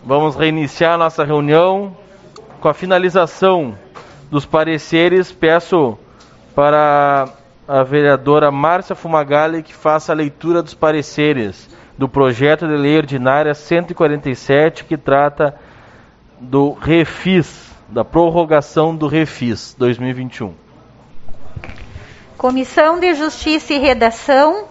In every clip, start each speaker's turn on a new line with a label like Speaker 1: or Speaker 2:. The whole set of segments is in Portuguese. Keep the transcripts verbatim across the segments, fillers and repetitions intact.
Speaker 1: Vamos reiniciar a nossa reunião com a finalização dos pareceres. Peço para a vereadora Márcia Fumagalli que faça a leitura dos pareceres do projeto de lei ordinária cento e quarenta e sete, que trata do Refis, da prorrogação do Refis dois mil e vinte e um.
Speaker 2: Comissão de Justiça e Redação,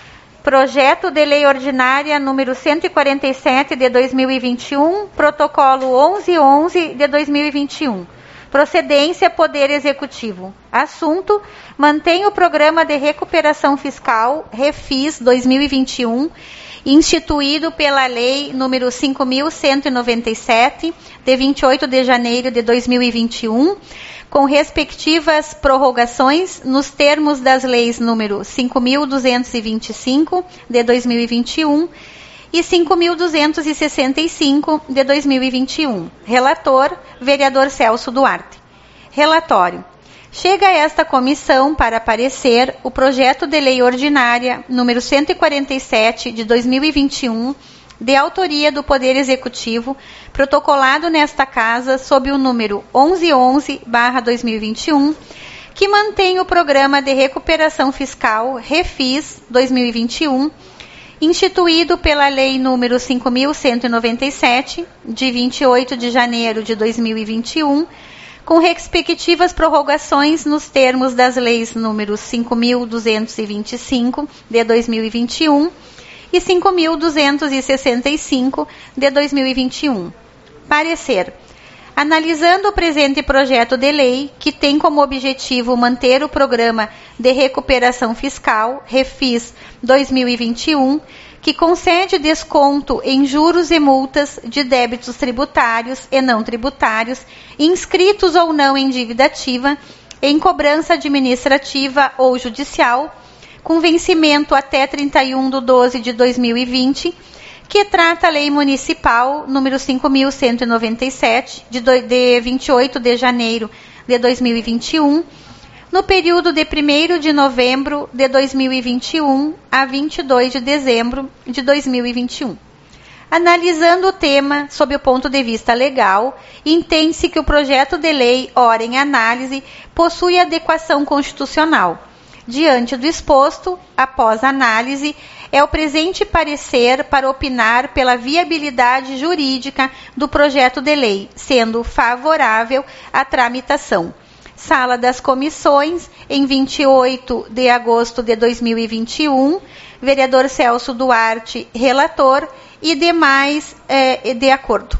Speaker 2: projeto de lei ordinária número cento e quarenta e sete de dois mil e vinte e um, protocolo onze onze de dois mil e vinte e um. Procedência, Poder Executivo. Assunto: mantém o Programa de Recuperação Fiscal, Refis dois mil e vinte e um, instituído pela Lei número cinco mil cento e noventa e sete, de vinte e oito de janeiro de dois mil e vinte e um, com respectivas prorrogações nos termos das leis número cinco mil duzentos e vinte e cinco, de dois mil e vinte e um, e cinco mil duzentos e sessenta e cinco, de dois mil e vinte e um. Relator, vereador Celso Duarte. Relatório. Chega a esta comissão para parecer o projeto de lei ordinária número cento e quarenta e sete de dois mil e vinte e um, de autoria do Poder Executivo, protocolado nesta casa sob o número onze onze barra dois mil e vinte e um, que mantém o Programa de Recuperação Fiscal Refis dois mil e vinte e um, instituído pela Lei número cinco mil cento e noventa e sete, de vinte e oito de janeiro de dois mil e vinte e um, com respectivas prorrogações nos termos das leis número cinco mil duzentos e vinte e cinco, de dois mil e vinte e um, e cinco mil duzentos e sessenta e cinco, de dois mil e vinte e um. Parecer. Analisando o presente projeto de lei, que tem como objetivo manter o Programa de Recuperação Fiscal, Refis dois mil e vinte e um, que concede desconto em juros e multas de débitos tributários e não tributários, inscritos ou não em dívida ativa, em cobrança administrativa ou judicial, com vencimento até trinta e um de doze de dois mil e vinte, que trata a Lei Municipal número cinco mil cento e noventa e sete, de, de vinte e oito de janeiro de dois mil e vinte e um, no período de primeiro de novembro de dois mil e vinte e um a vinte e dois de dezembro de dois mil e vinte e um. Analisando o tema sob o ponto de vista legal, entende-se que o projeto de lei, ora em análise, possui adequação constitucional. Diante do exposto, após análise, é o presente parecer para opinar pela viabilidade jurídica do projeto de lei, sendo favorável à tramitação. Sala das Comissões, em vinte e oito de agosto de dois mil e vinte e um, vereador Celso Duarte, relator, e demais eh, de acordo.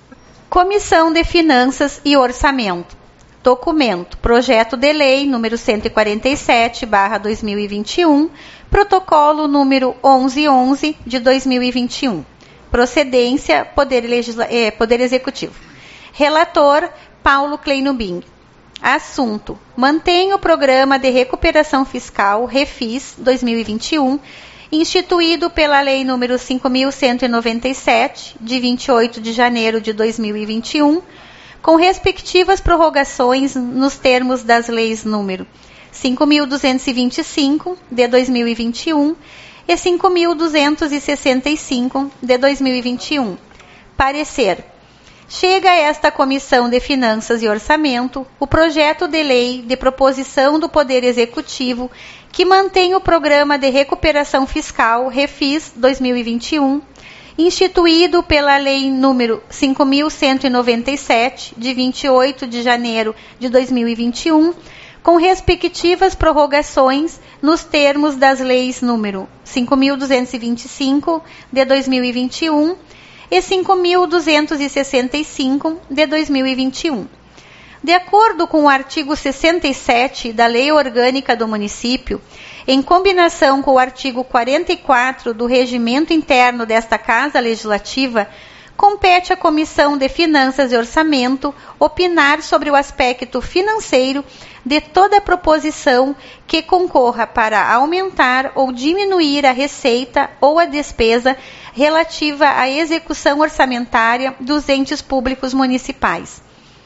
Speaker 2: Comissão de Finanças e Orçamento. Documento, projeto de lei número cento e quarenta e sete barra dois mil e vinte e um, protocolo número onze onze de dois mil e vinte e um. Procedência, Poder, Legisla- eh, Poder Executivo. Relator, Paulo Kleinubing. Assunto: mantém o Programa de Recuperação Fiscal, Refis dois mil e vinte e um, instituído pela Lei número cinco mil cento e noventa e sete, de vinte e oito de janeiro de dois mil e vinte e um, com respectivas prorrogações nos termos das leis número cinco mil duzentos e vinte e cinco, de dois mil e vinte e um, e cinco mil duzentos e sessenta e cinco, de dois mil e vinte e um. Parecer. Chega a esta Comissão de Finanças e Orçamento o projeto de lei de proposição do Poder Executivo que mantém o Programa de Recuperação Fiscal, Refis dois mil e vinte e um, instituído pela Lei número cinco mil cento e noventa e sete, de vinte e oito de janeiro de dois mil e vinte e um, com respectivas prorrogações nos termos das leis número cinco mil duzentos e vinte e cinco, de dois mil e vinte e um, e cinco mil duzentos e sessenta e cinco, de dois mil e vinte e um. De acordo com o artigo sessenta e sete da Lei Orgânica do Município, em combinação com o artigo quarenta e quatro do Regimento Interno desta Casa Legislativa, compete à Comissão de Finanças e Orçamento opinar sobre o aspecto financeiro de toda proposição que concorra para aumentar ou diminuir a receita ou a despesa relativa à execução orçamentária dos entes públicos municipais.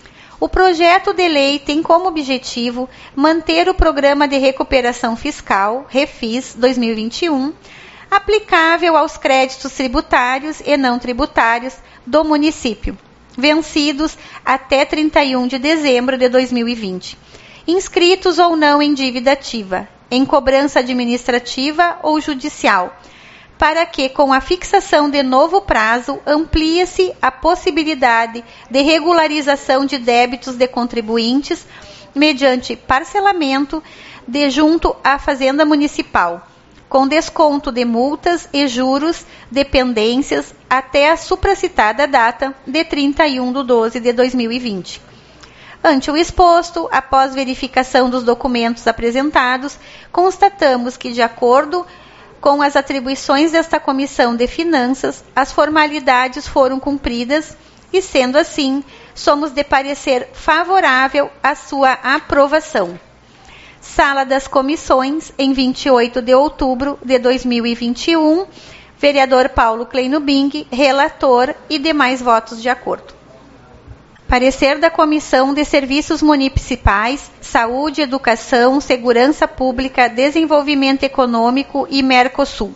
Speaker 2: O projeto de lei tem como objetivo manter o Programa de Recuperação Fiscal, Refis dois mil e vinte e um, aplicável aos créditos tributários e não tributários do município, vencidos até trinta e um de dezembro de dois mil e vinte, inscritos ou não em dívida ativa, em cobrança administrativa ou judicial, para que, com a fixação de novo prazo, amplie-se a possibilidade de regularização de débitos de contribuintes mediante parcelamento de junto à Fazenda Municipal, com desconto de multas e juros de pendências até a supracitada data de trinta e um de doze de dois mil e vinte. Ante o exposto, após verificação dos documentos apresentados, constatamos que, de acordo com as atribuições desta Comissão de Finanças, as formalidades foram cumpridas e, sendo assim, somos de parecer favorável à sua aprovação. Sala das Comissões, em vinte e oito de outubro de dois mil e vinte e um, vereador Paulo Kleino Bing, relator, e demais votos de acordo. Parecer da Comissão de Serviços Municipais, Saúde, Educação, Segurança Pública, Desenvolvimento Econômico e Mercosul.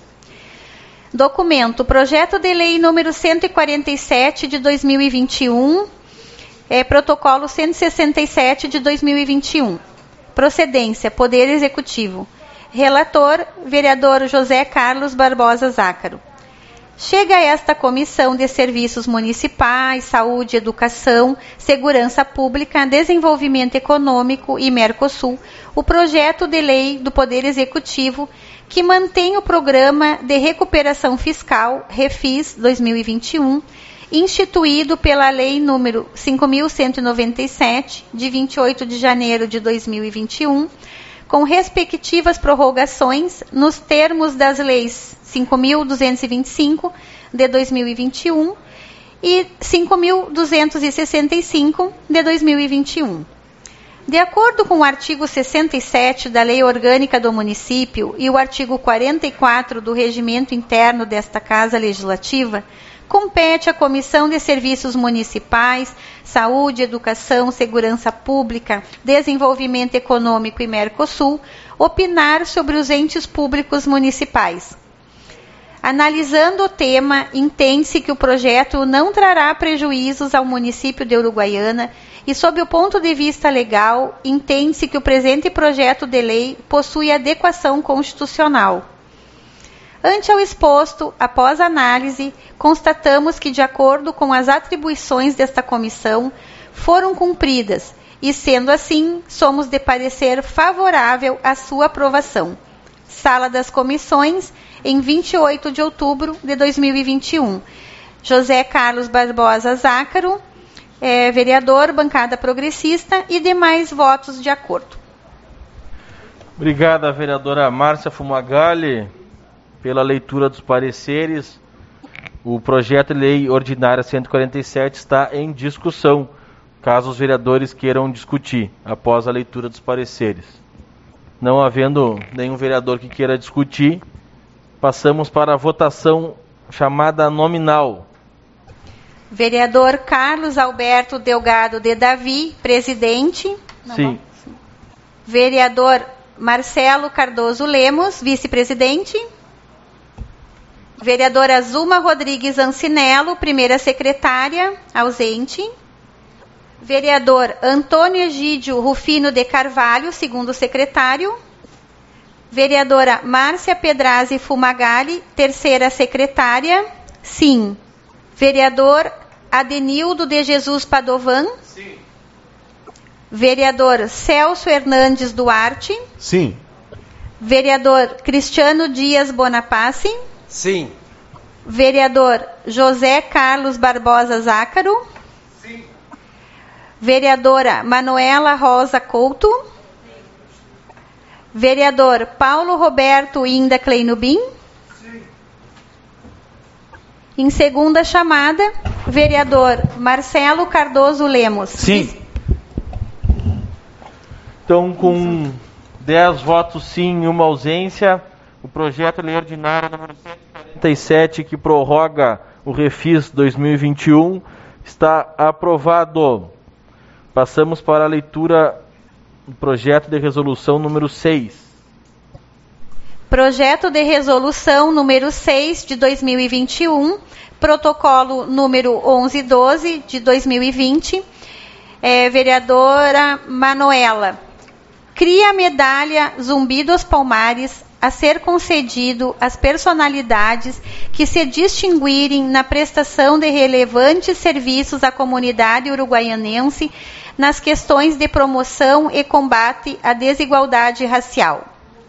Speaker 2: Documento: Projeto de Lei número cento e quarenta e sete de dois mil e vinte e um, é, Protocolo cento e sessenta e sete de dois mil e vinte e um. Procedência: Poder Executivo. Relator: vereador José Carlos Barbosa Zácaro. Chega a esta Comissão de Serviços Municipais, Saúde, Educação, Segurança Pública, Desenvolvimento Econômico e Mercosul o projeto de lei do Poder Executivo que mantém o Programa de Recuperação Fiscal, Refis dois mil e vinte e um, instituído pela Lei número cinco mil cento e noventa e sete, de vinte e oito de janeiro de dois mil e vinte e um, com respectivas prorrogações nos termos das leis cinco mil duzentos e vinte e cinco, de dois mil e vinte e um, e cinco mil duzentos e sessenta e cinco, de dois mil e vinte e um. De acordo com o artigo sessenta e sete da Lei Orgânica do Município e o artigo quarenta e quatro do Regimento Interno desta Casa Legislativa, compete à Comissão de Serviços Municipais, Saúde, Educação, Segurança Pública, Desenvolvimento Econômico e Mercosul opinar sobre os entes públicos municipais. Analisando o tema, entende-se que o projeto não trará prejuízos ao município de Uruguaiana e, sob o ponto de vista legal, entende-se que o presente projeto de lei possui adequação constitucional. Ante ao exposto, após análise, constatamos que, de acordo com as atribuições desta comissão, foram cumpridas e, sendo assim, somos de parecer favorável à sua aprovação. Sala das Comissões, em vinte e oito de outubro de dois mil e vinte e um. José Carlos Barbosa Zácaro, é, vereador, bancada progressista, e demais votos de acordo.
Speaker 1: Obrigada, vereadora Márcia Fumagalli, pela leitura dos pareceres. O projeto de lei ordinária cento e quarenta e sete está em discussão, caso os vereadores queiram discutir após a leitura dos pareceres. Não havendo nenhum vereador que queira discutir, passamos para a votação chamada nominal.
Speaker 2: Vereador Carlos Alberto Delgado de Davi, presidente.
Speaker 1: Sim.
Speaker 2: Vereador Marcelo Cardoso Lemos, vice-presidente. Vereadora Zuma Rodrigues Ancinello, primeira secretária, ausente. Vereador Antônio Egídio Rufino de Carvalho, segundo secretário. Vereadora Márcia Pedrazzi Fumagalli, terceira secretária. Sim. Vereador Adenildo de Jesus Padovan. Sim. Vereador Celso Hernandes Duarte.
Speaker 3: Sim.
Speaker 2: Vereador Cristiano Dias Bonapace.
Speaker 3: Sim.
Speaker 2: Vereador José Carlos Barbosa Zácaro.
Speaker 3: Sim.
Speaker 2: Vereadora Manuela Rosa Couto. Sim. Vereador Paulo Roberto Inda Kleinubin. Sim. Em segunda chamada, vereador Marcelo Cardoso Lemos.
Speaker 3: Sim.
Speaker 1: Então, com dez votos sim e uma ausência, o projeto de lei ordinária número cento e quarenta e sete, que prorroga o Refis dois mil e vinte e um, está aprovado. Passamos para a leitura do projeto de resolução número seis.
Speaker 2: Projeto de resolução número seis de dois mil e vinte e um, protocolo número onze doze de dois mil e vinte, é, vereadora Manuela. Cria a medalha Zumbi dos Palmares a ser concedido às personalidades que se distinguirem na prestação de relevantes serviços à comunidade uruguaianense nas questões de promoção e combate à desigualdade racial.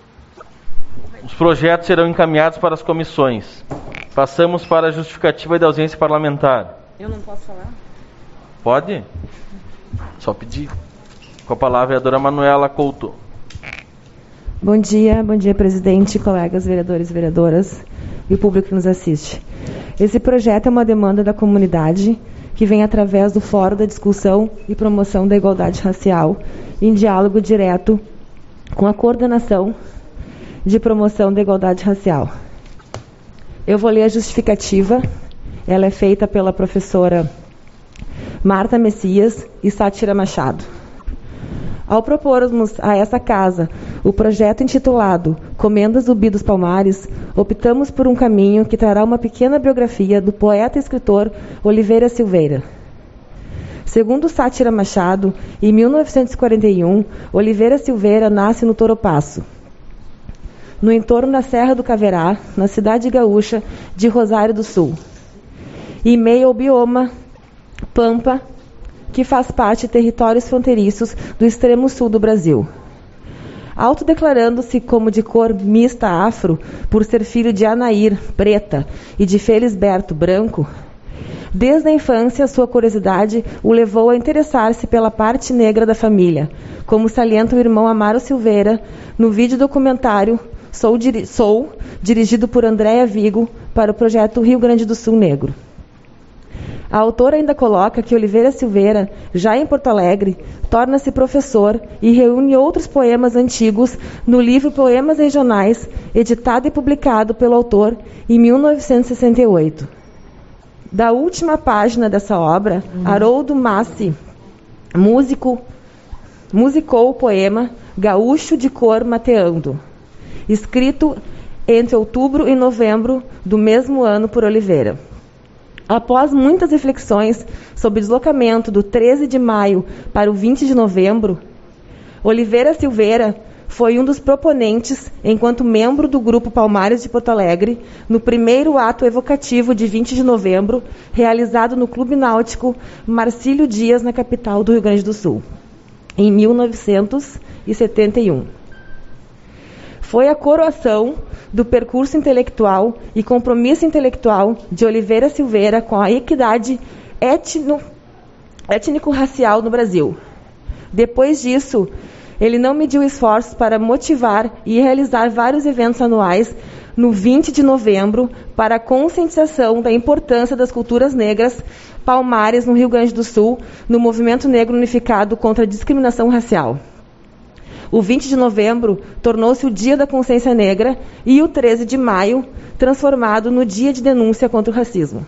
Speaker 1: Os projetos serão encaminhados para as comissões. Passamos para a justificativa de ausência parlamentar.
Speaker 3: Eu não posso falar?
Speaker 1: Pode? Só pedir. Com a palavra, a vereadora Manuela Couto.
Speaker 3: Bom dia, bom dia, presidente, colegas vereadores e vereadoras e o público que nos assiste. Esse projeto é uma demanda da comunidade que vem através do Fórum da Discussão e Promoção da Igualdade Racial, em diálogo direto com a Coordenação de Promoção da Igualdade Racial. Eu vou ler a justificativa. Ela é feita pela professora Marta Messias e Sátira Machado. Ao propormos a essa casa o projeto intitulado Comendas Zumbi dos Palmares, optamos por um caminho que trará uma pequena biografia do poeta e escritor Oliveira Silveira. Segundo Sátira Machado, em mil novecentos e quarenta e um, Oliveira Silveira nasce no Toropaço, no entorno da Serra do Caverá, na cidade gaúcha de Rosário do Sul, em meio ao bioma Pampa, que faz parte de territórios fronteiriços do extremo sul do Brasil. Autodeclarando-se como de cor mista afro, por ser filho de Anair, preta, e de Felisberto, branco, desde a infância sua curiosidade o levou a interessar-se pela parte negra da família, como salienta o irmão Amaro Silveira no vídeo documentário Sou, diri- Sou, dirigido por Andréa Vigo para o projeto Rio Grande do Sul Negro. A autora ainda coloca que Oliveira Silveira, já em Porto Alegre, torna-se professor e reúne outros poemas antigos no livro Poemas Regionais, editado e publicado pelo autor em mil novecentos e sessenta e oito. Da última página dessa obra, uhum. Haroldo Massi, músico, musicou o poema Gaúcho de Cor Mateando, escrito entre outubro e novembro do mesmo ano por Oliveira. Após muitas reflexões sobre o deslocamento do treze de maio para o vinte de novembro, Oliveira Silveira foi um dos proponentes, enquanto membro do Grupo Palmares de Porto Alegre, no primeiro ato evocativo de vinte de novembro, realizado no Clube Náutico Marcílio Dias, na capital do Rio Grande do Sul, em mil novecentos e setenta e um. Foi a coroação do percurso intelectual e compromisso intelectual de Oliveira Silveira com a equidade etno, étnico-racial no Brasil. Depois disso, ele não mediu esforços para motivar e realizar vários eventos anuais no vinte de novembro para a conscientização da importância das culturas negras palmares no Rio Grande do Sul, no Movimento Negro Unificado contra a Discriminação Racial. O vinte de novembro tornou-se o Dia da Consciência Negra e o treze de maio transformado no Dia de Denúncia contra o Racismo.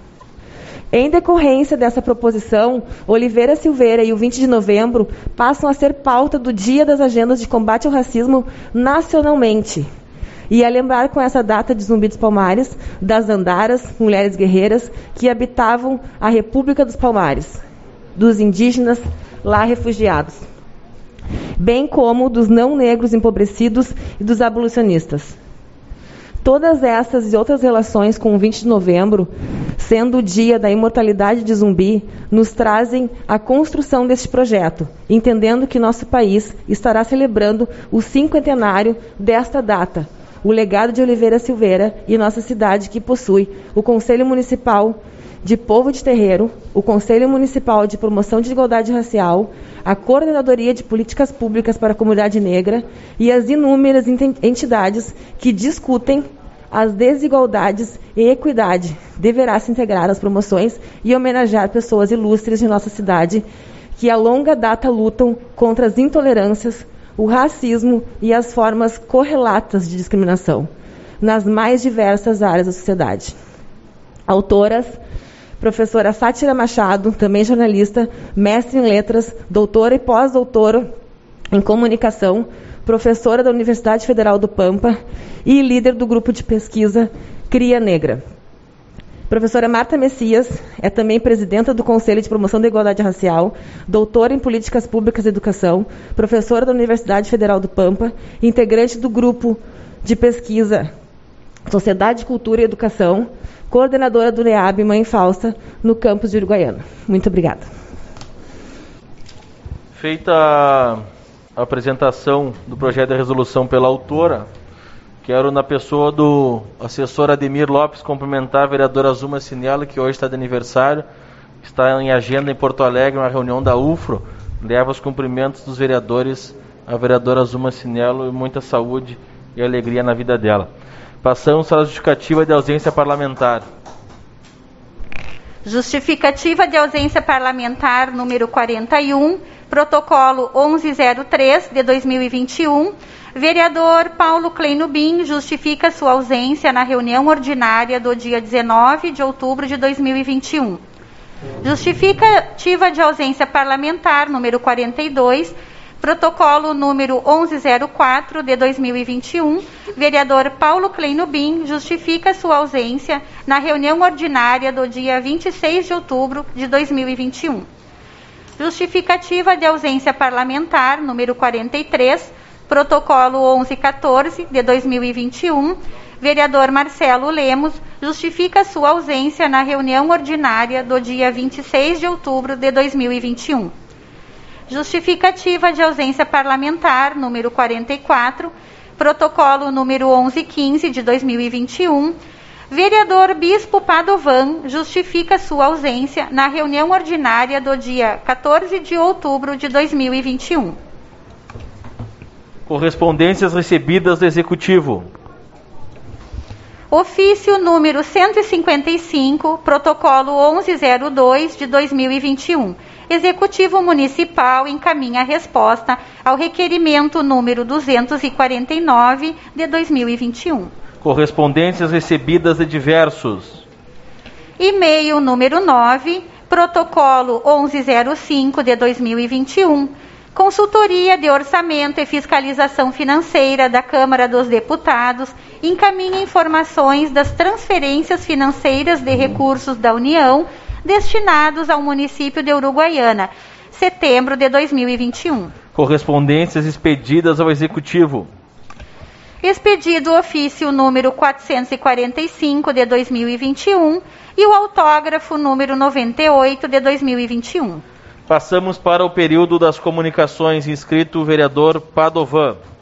Speaker 3: Em decorrência dessa proposição, Oliveira Silveira e o vinte de novembro passam a ser pauta do Dia das Agendas de Combate ao Racismo nacionalmente. E a lembrar com essa data de Zumbi dos Palmares, das andaras, mulheres guerreiras, que habitavam a República dos Palmares, dos indígenas lá refugiados, bem como dos não-negros empobrecidos e dos abolicionistas. Todas essas e outras relações com o vinte de novembro, sendo o dia da imortalidade de Zumbi, nos trazem a construção deste projeto, entendendo que nosso país estará celebrando o cinquentenário desta data, o legado de Oliveira Silveira e nossa cidade, que possui o Conselho Municipal de Povo de Terreiro, o Conselho Municipal de Promoção de Igualdade Racial, a Coordenadoria de Políticas Públicas para a Comunidade Negra e as inúmeras entidades que discutem as desigualdades e equidade. Deverá se integrar às promoções e homenagear pessoas ilustres de nossa cidade que a longa data lutam contra as intolerâncias, o racismo e as formas correlatas de discriminação nas mais diversas áreas da sociedade. Autoras: professora Sátira Machado, também jornalista, mestre em letras, doutora e pós-doutora em comunicação, professora da Universidade Federal do Pampa e líder do grupo de pesquisa Cria Negra. Professora Marta Messias é também presidenta do Conselho de Promoção da Igualdade Racial, doutora em Políticas Públicas e Educação, professora da Universidade Federal do Pampa, integrante do grupo de pesquisa Sociedade, Cultura e Educação, coordenadora do NEAB Mãe Falsa, no campus de Uruguaiana. Muito obrigada.
Speaker 1: Feita a apresentação do projeto de resolução pela autora, quero, na pessoa do assessor Ademir Lopes, cumprimentar a vereadora Zuma Cinello, que hoje está de aniversário, está em agenda em Porto Alegre, uma reunião da U F R O, leva os cumprimentos dos vereadores à vereadora Zuma Cinello e muita saúde e alegria na vida dela. Passamos para a justificativa de ausência parlamentar.
Speaker 2: Justificativa de ausência parlamentar número quarenta e um, protocolo onze zero três de dois mil e vinte e um. Vereador Paulo Kleinubin justifica sua ausência na reunião ordinária do dia dezenove de outubro de dois mil e vinte e um. Justificativa de ausência parlamentar número quarenta e dois, protocolo número onze zero quatro de dois mil e vinte e um. Vereador Paulo Kleinubin justifica sua ausência na reunião ordinária do dia vinte e seis de outubro de dois mil e vinte e um. Justificativa de ausência parlamentar número quarenta e três, protocolo onze quatorze de dois mil e vinte e um. Vereador Marcelo Lemos justifica sua ausência na reunião ordinária do dia vinte e seis de outubro de dois mil e vinte e um. Justificativa de ausência parlamentar número quarenta e quatro, protocolo número onze quinze de dois mil e vinte e um. Vereador Bispo Padovan justifica sua ausência na reunião ordinária do dia quatorze de outubro de dois mil e vinte e um.
Speaker 1: Correspondências recebidas do Executivo.
Speaker 2: Ofício número cento e cinquenta e cinco, protocolo onze zero dois de dois mil e vinte e um. Executivo Municipal encaminha a resposta ao requerimento número duzentos e quarenta e nove de dois mil e vinte e um.
Speaker 1: Correspondências recebidas de diversos.
Speaker 2: E-mail número nove, protocolo onze zero cinco de dois mil e vinte e um. Consultoria de Orçamento e Fiscalização Financeira da Câmara dos Deputados encaminha informações das transferências financeiras de recursos da União destinados ao município de Uruguaiana, setembro de dois mil e vinte e um.
Speaker 1: Correspondências expedidas ao Executivo.
Speaker 2: Expedido o ofício número quatrocentos e quarenta e cinco de dois mil e vinte e um e o autógrafo número noventa e oito de dois mil e vinte e um.
Speaker 1: Passamos para o período das comunicações. Inscrito o vereador Padovan.